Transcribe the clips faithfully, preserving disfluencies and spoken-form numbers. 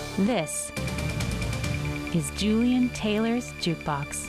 This is Julian Taylor's Jukebox.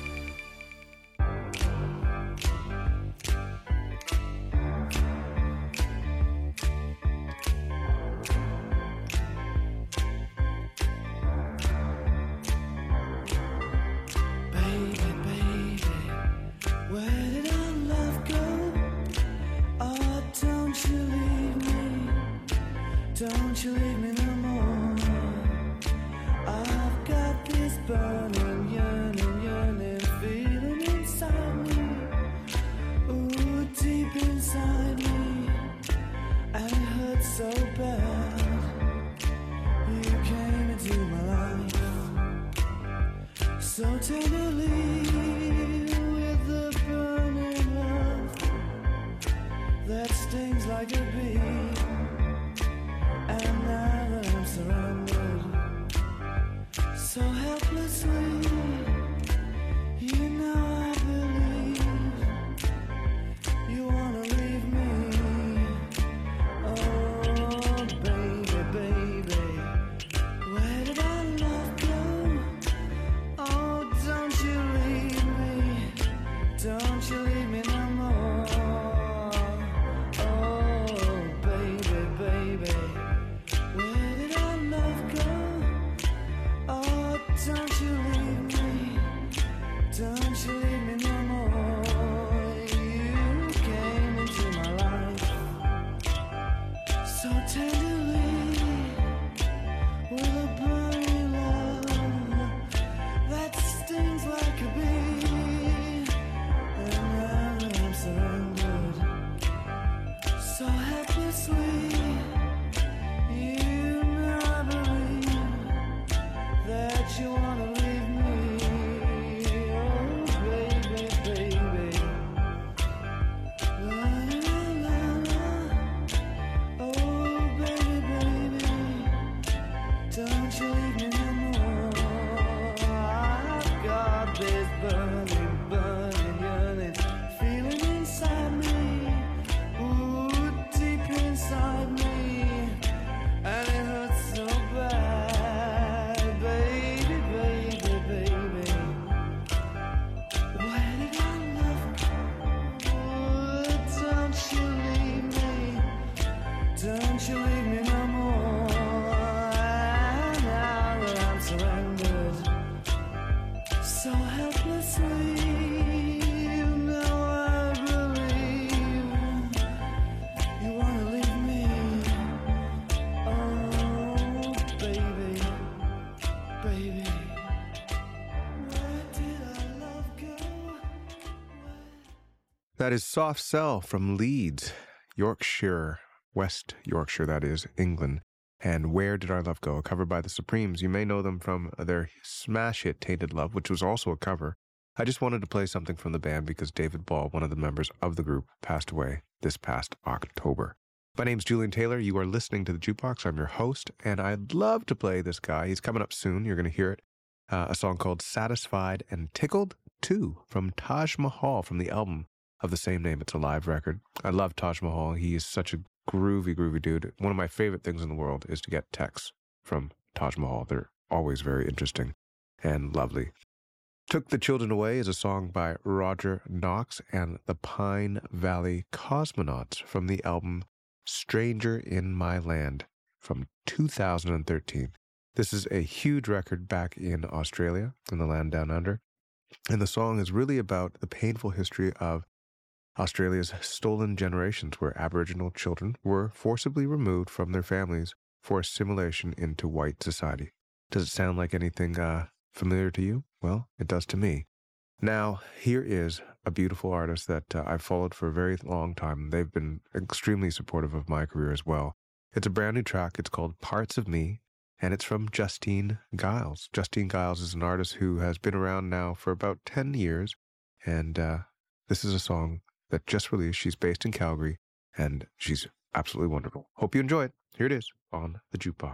That is Soft Cell from Leeds, Yorkshire, West Yorkshire, that is, England. And Where Did Our Love Go? Covered by the Supremes. You may know them from their smash hit Tainted Love, which was also a cover. I just wanted to play something from the band because David Ball, one of the members of the group, passed away this past October. My name's Julian Taylor. You are listening to The Jukebox. I'm your host, and I'd love to play this guy. He's coming up soon. You're going to hear it. Uh, a song called Satisfied and Tickled two from Taj Mahal from the album of the same name. It's a live record. I love Taj Mahal. He is such a groovy, groovy dude. One of my favorite things in the world is to get texts from Taj Mahal. They're always very interesting and lovely. Took the Children Away is a song by Roger Knox and the Pine Valley Cosmonauts from the album Stranger in My Land from two thousand thirteen. This is a huge record back in Australia, in the land down under. And the song is really about the painful history of Australia's stolen generations, where Aboriginal children were forcibly removed from their families for assimilation into white society. Does it sound like anything uh, familiar to you? Well, it does to me. Now, here is a beautiful artist that uh, I've followed for a very long time. They've been extremely supportive of my career as well. It's a brand new track. It's called Parts of Me, and it's from Justine Giles. Justine Giles is an artist who has been around now for about ten years, and uh, this is a song that just released. She's based in Calgary, and she's absolutely wonderful. Hope you enjoy it. Here it is on The Jukebox.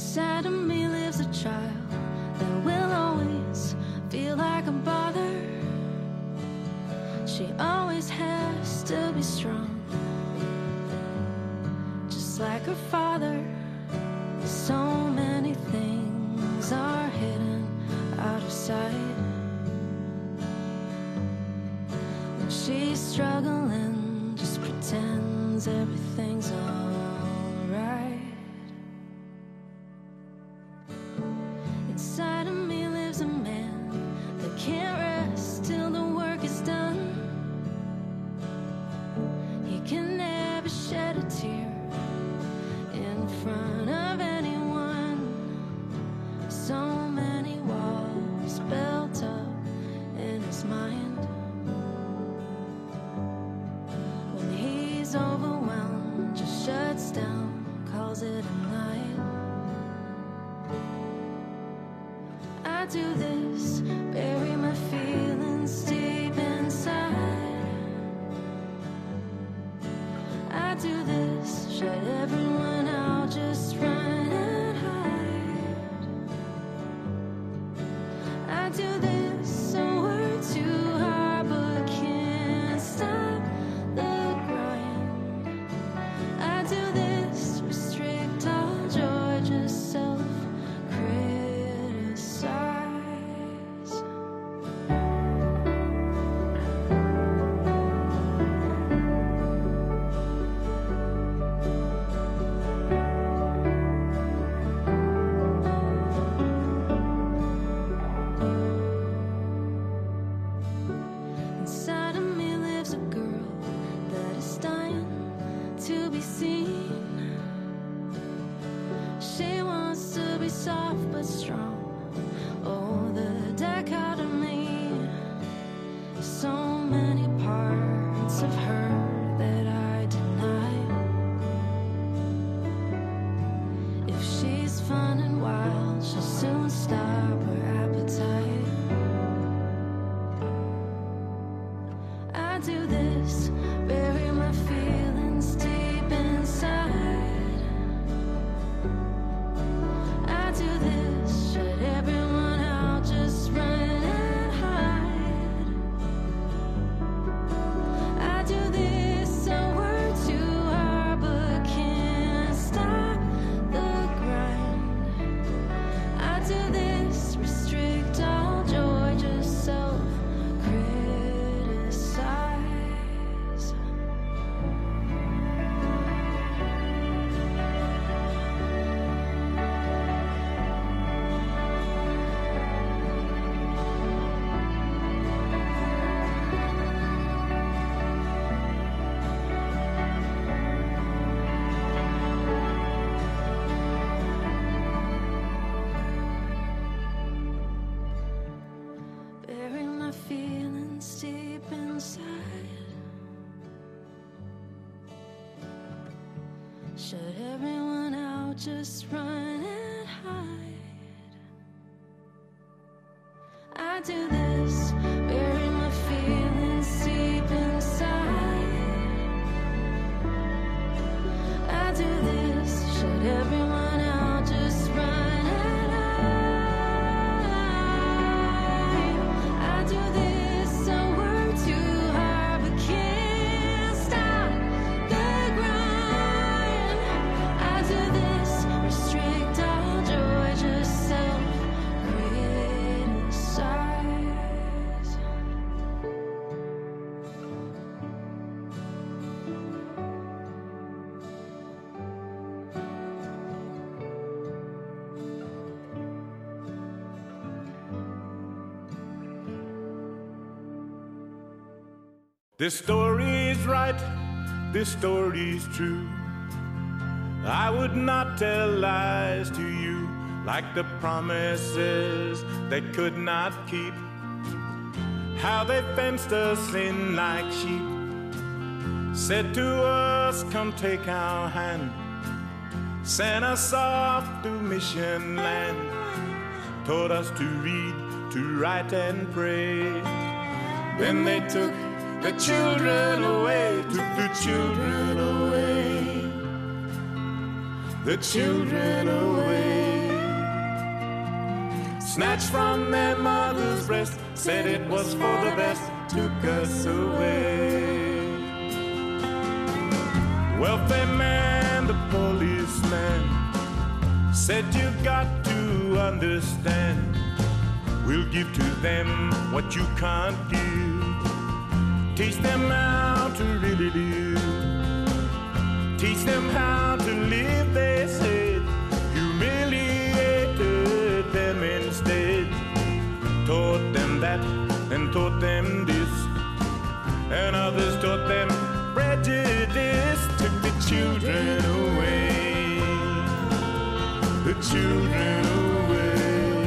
Inside of me lives a child that will always feel like a bother. She always has to be strong, just like her father. So many things are hidden out of sight. When she's struggling, just pretends everything's alright. Inside of me lives a man that can't rest till the work is done. He can never shed a tear in front of anyone. So many walls built up in his mind. When he's overwhelmed, just shuts down, calls it a night. I do this, bury my feelings deep inside. I do this, shut everyone out, just run and hide. I do this, I work too hard but can't stop the grind. I do this, restrict all joy, just self-criticize. Inside of me lives a girl that is dying to be seen. She wants to be soft but strong. Oh, the dichotomy. So many parts of her that I deny. If she's fun and wild, she'll soon stop her appetite. I do this, bury my feelings deep inside. I do this, shut everyone out, just run and hide. I do this, I work too hard but can't stop the grind. I do this, restrict all joy, just self-criticize. Bury my feelings deep inside. Shut everyone out, just run and hide. I do this, bury my feelings deep inside. I do this, shut everyone out, just run and hide. I do this, I work too hard but can't stop the grind. I do this, restrict all joy, just self-criticize. This story's right, this story's true. I would not tell lies to you, like the promises they could not keep. How they fenced us in like sheep, said to us, come take our hand, sent us off to mission land, taught us to read, to write and pray. Then they took the children away, took the children away, the children away. snatched from their mother's breast, said it was for the best, took us away. Welfare man, the policeman, said you got to understand, we'll give to them what you can't give. Teach them how to really live. Teach them how to live, they said. Humiliated them instead. Taught them that and taught them this. And others taught them prejudice. Took the children away. The children away.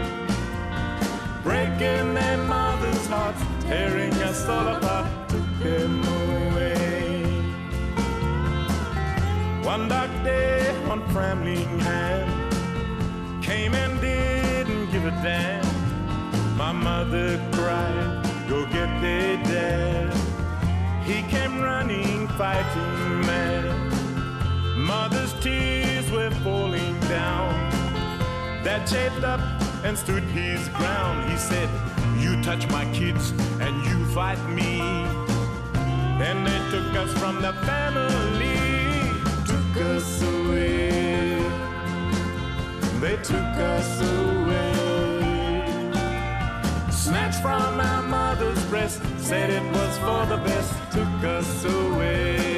Breaking their mothers' hearts, tearing us all apart, took them away. One dark day on Framingham, came and didn't give a damn. My mother cried, go get their dad. He came running, fighting mad. Mother's tears were falling down. Dad shaped up and stood his ground. He said, you touch my kids and you fight me. Then they took us from the family, took us away. They took us away. Snatched from our mother's breast, said it was for the best, took us away.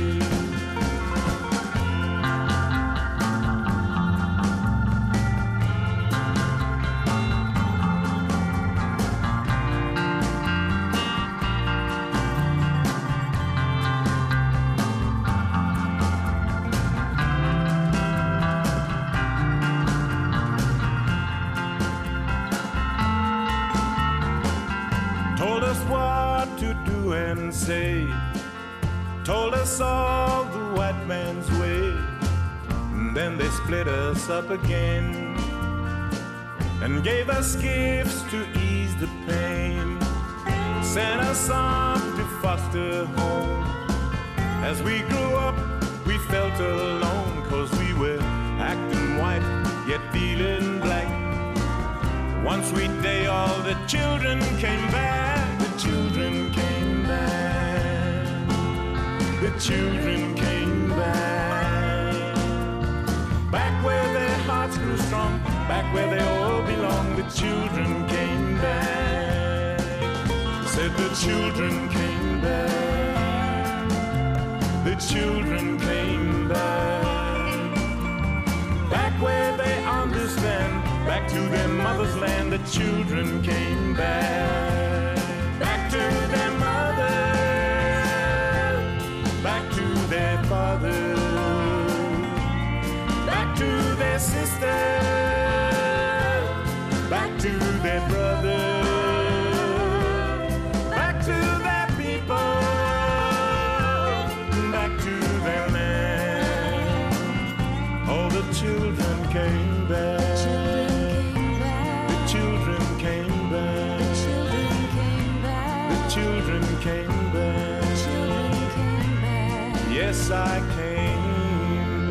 Say, told us all the white man's way. And then they split us up again and gave us gifts to ease the pain. Sent us off to foster home. As we grew up, we felt alone, cause we were acting white, yet feeling black. One sweet day, all the children came back. The children came back. The children came back. Back where their hearts grew strong, back where they all belong. The children came back. Said the children came back. The children came back. Back where they understand, back to their mother's land. The children came back. Back to their mother, back to their father, back to their sister, back to their brother, back to their people, back to their land. All the children came back. The children came back. The children came back. Yes, I came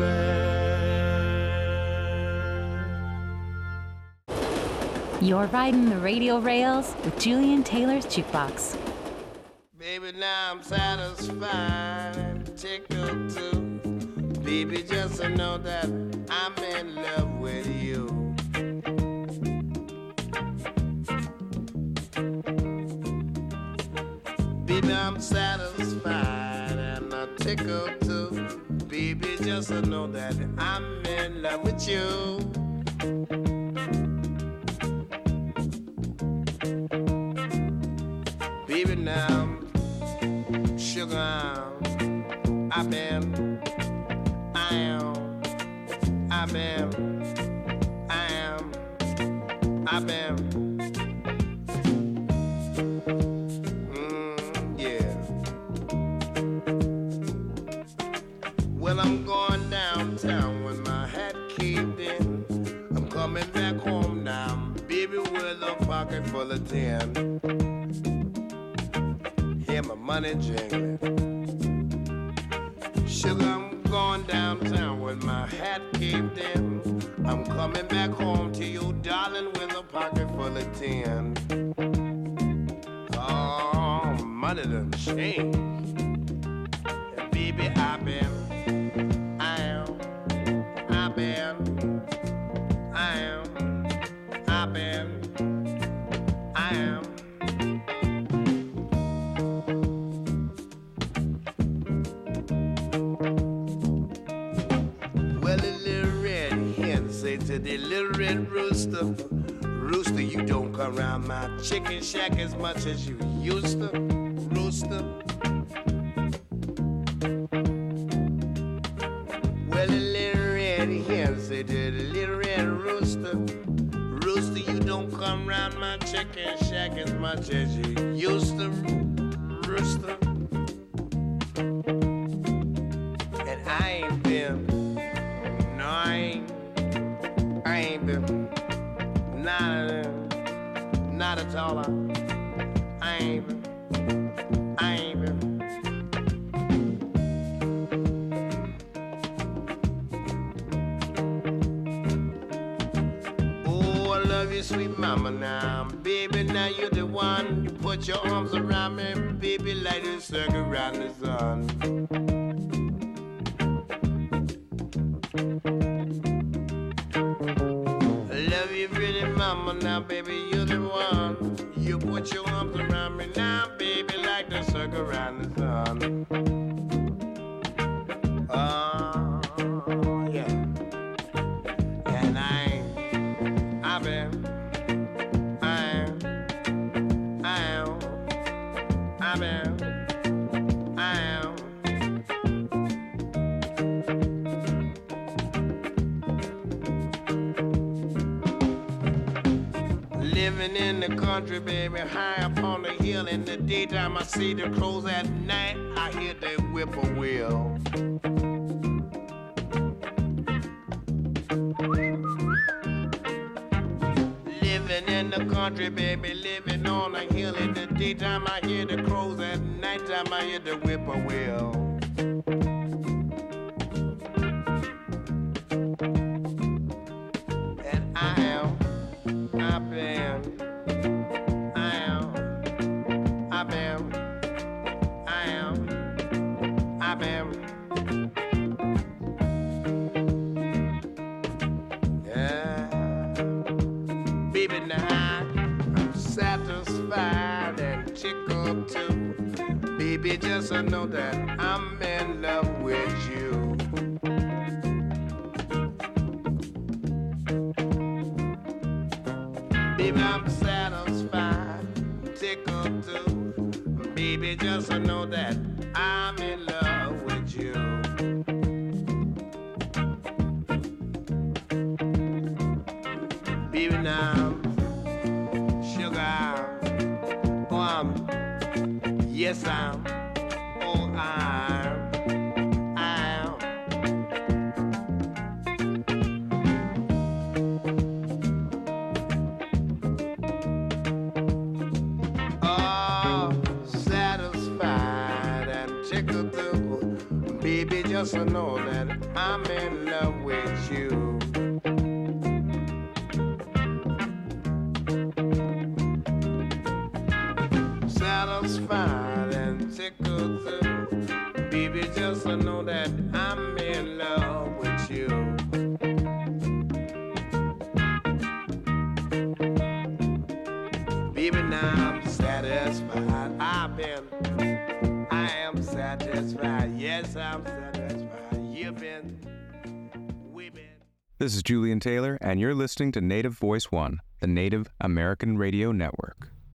back. You're riding the radio rails with Julian Taylor's Jukebox. Baby, now I'm satisfied, tickled too. Baby, just to know that I'm in love with you. Baby, I'm satisfied and I'm tickled too. Baby, just to know that I'm in love with you. Baby, now, sugar, I've been, I am, I've been, I am, I've been. Mm, yeah. Well, I'm going downtown with my hat caved in. I'm coming back home now, baby, with a pocket full of tin. Hear my money jingling. Sugar, I'm going downtown with my hat caved in. I'm coming back home to you, darling, with a ten. Oh, money done changed. And baby, I've been, I am, I've been, I am, I've been, I am. Well, the little red hen say to the little red rooster, rooster, you don't come round my chicken shack as much as you used to, rooster. Well, the little red hen say to the little red rooster, rooster, you don't come round my chicken shack as much as you used to, rooster. And I ain't been, no, I ain't, I ain't been, not, not at all. I ain't been, I ain't been. Oh, I love you, sweet mama, now, baby, now you're the one. You put your arms around me, baby, like a circle around the sun. I love you, pretty mama, now, baby, you're the one. You put your arms around me now, baby, like the circle around the sun. Oh, yeah. And I ain't, I've been, I am, I am, I've been, I am. Living in the country, baby, high up on the hill. In the daytime, I see the crows. At night, I hear the whippoorwill. Living in the country, baby, living on a hill. In the daytime, I hear the crows. At nighttime, I hear the whippoorwill. And I am, I've been, I am, I've been, I am, I've been. Yeah, baby, now I'm satisfied and tickled too. Baby, just to know that I'm in love with you. Baby, I'm satisfied, tickled too. Baby, just to know that I'm in love with you. Baby, now, sugar, I'm, oh, I'm, yes, I'm, oh, I'm, I'm. Oh, satisfied and tickled too. Baby, just to know that I'm in love with you. Satisfied and tickled too. Baby, just to know that I'm in love with you. Baby, now I'm satisfied. I've been, I am satisfied. Yes, I'm satisfied. You've been, we've been. This is Julian Taylor, and you're listening to Native Voice One, the Native American Radio Network.